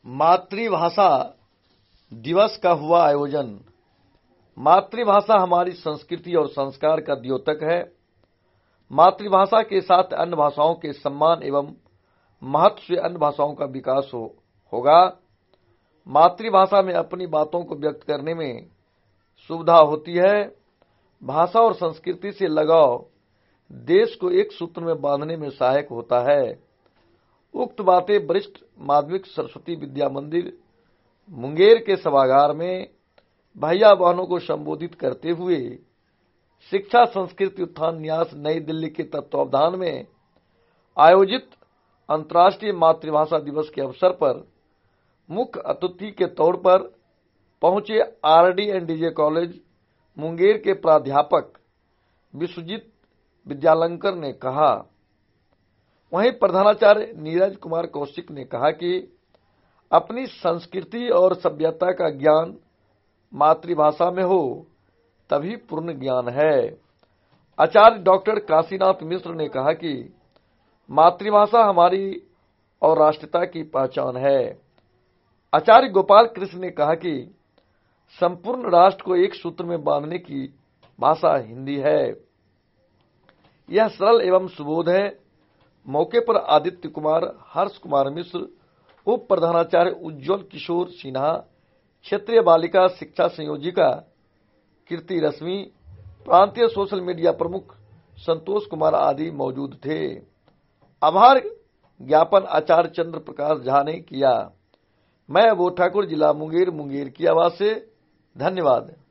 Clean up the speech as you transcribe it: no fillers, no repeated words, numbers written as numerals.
मातृभाषा दिवस का हुआ आयोजन। मातृभाषा हमारी संस्कृति और संस्कार का द्योतक है। मातृभाषा के साथ अन्य भाषाओं के सम्मान एवं महत्व से अन्य भाषाओं का विकास होगा। मातृभाषा में अपनी बातों को व्यक्त करने में सुविधा होती है। भाषा और संस्कृति से लगाव देश को एक सूत्र में बांधने में सहायक होता है। उक्त बातें वरिष्ठ माध्यमिक सरस्वती विद्या मंदिर मुंगेर के सभागार में भैया बहनों को संबोधित करते हुए शिक्षा संस्कृति उत्थान न्यास नई दिल्ली के तत्वावधान में आयोजित अंतर्राष्ट्रीय मातृभाषा दिवस के अवसर पर मुख्य अतिथि के तौर पर पहुंचे RD and DJ college Munger के प्राध्यापक विश्वजीत विद्यालंकर ने कहा। वहीं प्रधानाचार्य नीरज कुमार कौशिक ने कहा कि अपनी संस्कृति और सभ्यता का ज्ञान मातृभाषा में हो तभी पूर्ण ज्ञान है। आचार्य डॉक्टर काशीनाथ मिश्र ने कहा कि मातृभाषा हमारी और राष्ट्रीयता की पहचान है। आचार्य गोपाल कृष्ण ने कहा कि संपूर्ण राष्ट्र को एक सूत्र में बांधने की भाषा हिंदी है। यह सरल एवं सुबोध है। मौके पर आदित्य कुमार, हर्ष कुमार मिश्र, उप प्रधानाचार्य उज्जवल किशोर सिन्हा, क्षेत्रीय बालिका शिक्षा संयोजिका कीर्ति रश्मि, प्रांतीय सोशल मीडिया प्रमुख संतोष कुमार आदि मौजूद थे। आभार ज्ञापन आचार्य चंद्र प्रकाश झा ने किया। मैं अबोध ठाकुर, जिला मुंगेर की आवाज से धन्यवाद।